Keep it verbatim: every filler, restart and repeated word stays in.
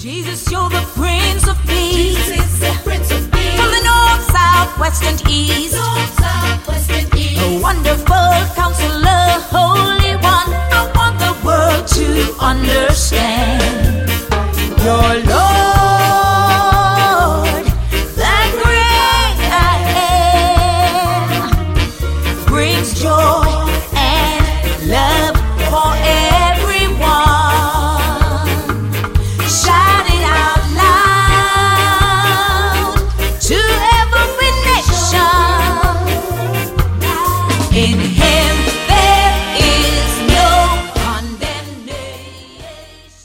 Jesus, you're the Prince of Peace. Jesus is the Prince of Peace. From the north, south, west, and east. North, south, west, and east. A wonderful counselor.